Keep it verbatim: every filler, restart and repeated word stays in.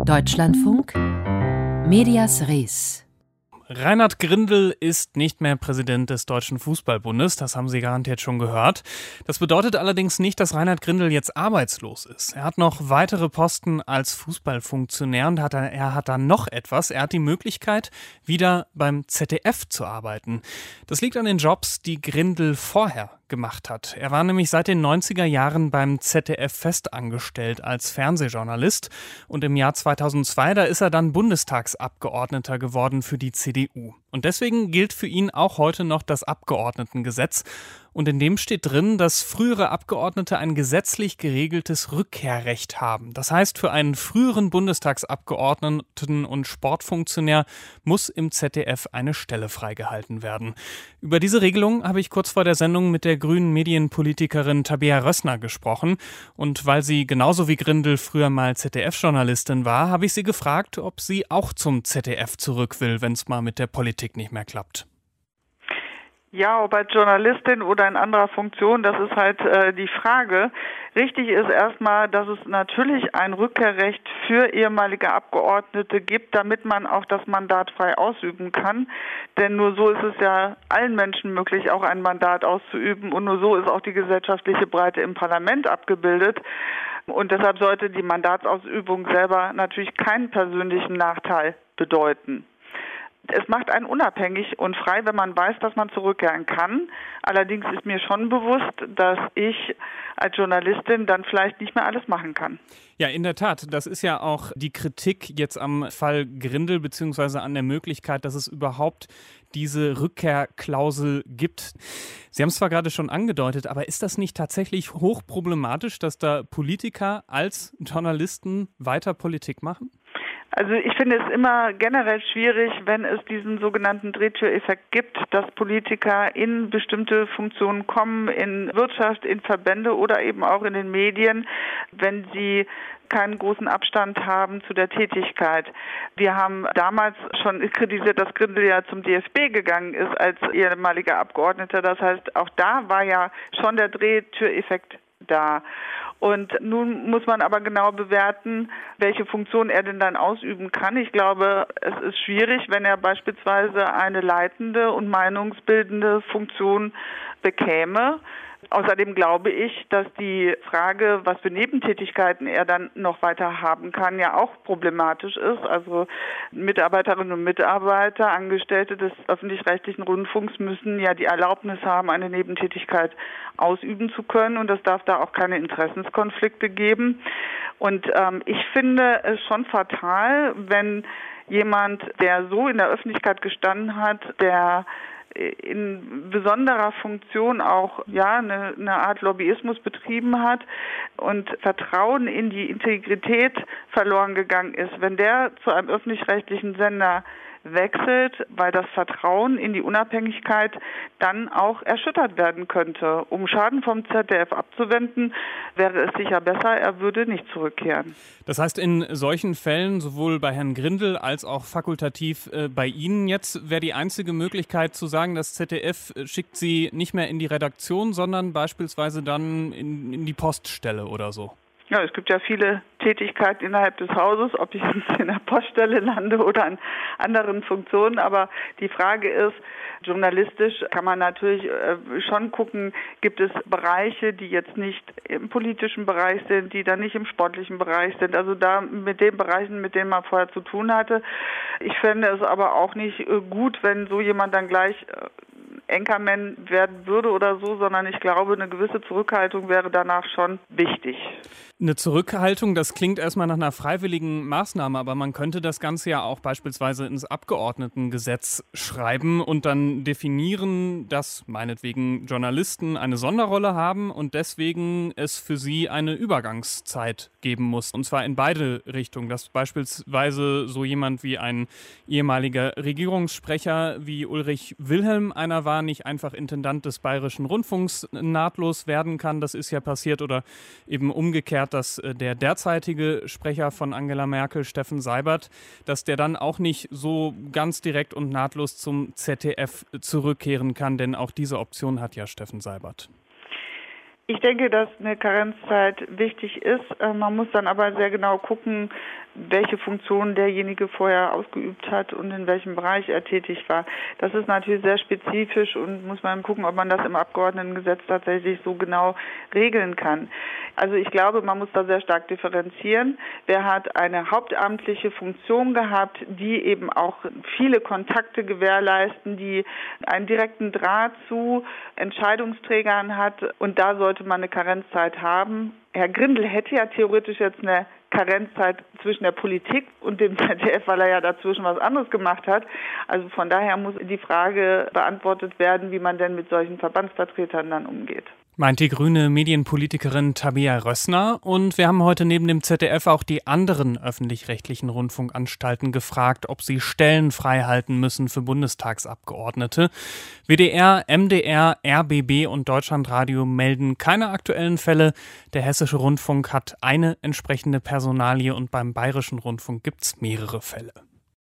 Deutschlandfunk Medias Res. Reinhard Grindel ist nicht mehr Präsident des Deutschen Fußballbundes, das haben Sie garantiert schon gehört. Das bedeutet allerdings nicht, dass Reinhard Grindel jetzt arbeitslos ist. Er hat noch weitere Posten als Fußballfunktionär und hat, er hat dann noch etwas. Er hat die Möglichkeit, wieder beim Z D F zu arbeiten. Das liegt an den Jobs, die Grindel vorher gemacht hat. Er war nämlich seit den neunziger Jahren beim Z D F festangestellt als Fernsehjournalist und im Jahr zweitausendzwei, da ist er dann Bundestagsabgeordneter geworden für die C D U. Und deswegen gilt für ihn auch heute noch das Abgeordnetengesetz. Und in dem steht drin, dass frühere Abgeordnete ein gesetzlich geregeltes Rückkehrrecht haben. Das heißt, für einen früheren Bundestagsabgeordneten und Sportfunktionär muss im Z D F eine Stelle freigehalten werden. Über diese Regelung habe ich kurz vor der Sendung mit der grünen Medienpolitikerin Tabea Rössner gesprochen. Und weil sie genauso wie Grindel früher mal Z D F-Journalistin war, habe ich sie gefragt, ob sie auch zum Z D F zurück will, wenn es mal mit der Politik nicht mehr klappt. Ja, ob als Journalistin oder in anderer Funktion, das ist halt äh, die Frage. Richtig ist erstmal, dass es natürlich ein Rückkehrrecht für ehemalige Abgeordnete gibt, damit man auch das Mandat frei ausüben kann. Denn nur so ist es ja allen Menschen möglich, auch ein Mandat auszuüben. Und nur so ist auch die gesellschaftliche Breite im Parlament abgebildet. Und deshalb sollte die Mandatsausübung selber natürlich keinen persönlichen Nachteil bedeuten. Es macht einen unabhängig und frei, wenn man weiß, dass man zurückkehren kann. Allerdings ist mir schon bewusst, dass ich als Journalistin dann vielleicht nicht mehr alles machen kann. Ja, in der Tat. Das ist ja auch die Kritik jetzt am Fall Grindel beziehungsweise an der Möglichkeit, dass es überhaupt diese Rückkehrklausel gibt. Sie haben es zwar gerade schon angedeutet, aber ist das nicht tatsächlich hochproblematisch, dass da Politiker als Journalisten weiter Politik machen? Also ich finde es immer generell schwierig, wenn es diesen sogenannten Drehtüreffekt gibt, dass Politiker in bestimmte Funktionen kommen, in Wirtschaft, in Verbände oder eben auch in den Medien, wenn sie keinen großen Abstand haben zu der Tätigkeit. Wir haben damals schon kritisiert, dass Grindel ja zum D F B gegangen ist als ehemaliger Abgeordneter. Das heißt, auch da war ja schon der Drehtüreffekt da. Und nun muss man aber genau bewerten, welche Funktion er denn dann ausüben kann. Ich glaube, es ist schwierig, wenn er beispielsweise eine leitende und meinungsbildende Funktion bekäme. Außerdem glaube ich, dass die Frage, was für Nebentätigkeiten er dann noch weiter haben kann, ja auch problematisch ist. Also Mitarbeiterinnen und Mitarbeiter, Angestellte des öffentlich-rechtlichen Rundfunks müssen ja die Erlaubnis haben, eine Nebentätigkeit ausüben zu können. Und es darf da auch keine Interessenskonflikte geben. Und ähm, ich finde es schon fatal, wenn jemand, der so in der Öffentlichkeit gestanden hat, der in besonderer Funktion auch ja eine, eine Art Lobbyismus betrieben hat und Vertrauen in die Integrität verloren gegangen ist, wenn der zu einem öffentlich-rechtlichen Sender wechselt, weil das Vertrauen in die Unabhängigkeit dann auch erschüttert werden könnte. Um Schaden vom Z D F abzuwenden, wäre es sicher besser, er würde nicht zurückkehren. Das heißt, in solchen Fällen, sowohl bei Herrn Grindel als auch fakultativ äh, bei Ihnen jetzt, wäre die einzige Möglichkeit zu sagen, das Z D F schickt Sie nicht mehr in die Redaktion, sondern beispielsweise dann in, in die Poststelle oder so. Ja, es gibt ja viele Tätigkeiten innerhalb des Hauses, ob ich jetzt in der Poststelle lande oder an anderen Funktionen. Aber die Frage ist, journalistisch kann man natürlich äh, schon gucken, gibt es Bereiche, die jetzt nicht im politischen Bereich sind, die dann nicht im sportlichen Bereich sind. Also da mit den Bereichen, mit denen man vorher zu tun hatte. Ich fände es aber auch nicht äh, gut, wenn so jemand dann gleich äh, Anchorman werden würde oder so, sondern ich glaube, eine gewisse Zurückhaltung wäre danach schon wichtig. Eine Zurückhaltung, das klingt erstmal nach einer freiwilligen Maßnahme, aber man könnte das Ganze ja auch beispielsweise ins Abgeordnetengesetz schreiben und dann definieren, dass meinetwegen Journalisten eine Sonderrolle haben und deswegen es für sie eine Übergangszeit geben muss. Und zwar in beide Richtungen, dass beispielsweise so jemand wie ein ehemaliger Regierungssprecher wie Ulrich Wilhelm einer war, nicht einfach Intendant des Bayerischen Rundfunks nahtlos werden kann. Das ist ja passiert oder eben umgekehrt, dass der derzeitige Sprecher von Angela Merkel, Steffen Seibert, dass der dann auch nicht so ganz direkt und nahtlos zum Z D F zurückkehren kann, denn auch diese Option hat ja Steffen Seibert. Ich denke, dass eine Karenzzeit wichtig ist. Man muss dann aber sehr genau gucken, welche Funktion derjenige vorher ausgeübt hat und in welchem Bereich er tätig war. Das ist natürlich sehr spezifisch und muss man gucken, ob man das im Abgeordnetengesetz tatsächlich so genau regeln kann. Also ich glaube, man muss da sehr stark differenzieren. Wer hat eine hauptamtliche Funktion gehabt, die eben auch viele Kontakte gewährleisten, die einen direkten Draht zu Entscheidungsträgern hat, und da sollte man eine Karenzzeit haben. Herr Grindel hätte ja theoretisch jetzt eine Karenzzeit zwischen der Politik und dem Z D F, weil er ja dazwischen was anderes gemacht hat. Also von daher muss die Frage beantwortet werden, wie man denn mit solchen Verbandsvertretern dann umgeht. Meint die grüne Medienpolitikerin Tabea Rössner. Und wir haben heute neben dem Z D F auch die anderen öffentlich-rechtlichen Rundfunkanstalten gefragt, ob sie Stellen frei halten müssen für Bundestagsabgeordnete. W D R, M D R, R B B und Deutschlandradio melden keine aktuellen Fälle. Der Hessische Rundfunk hat eine entsprechende Personalie und beim Bayerischen Rundfunk gibt's mehrere Fälle.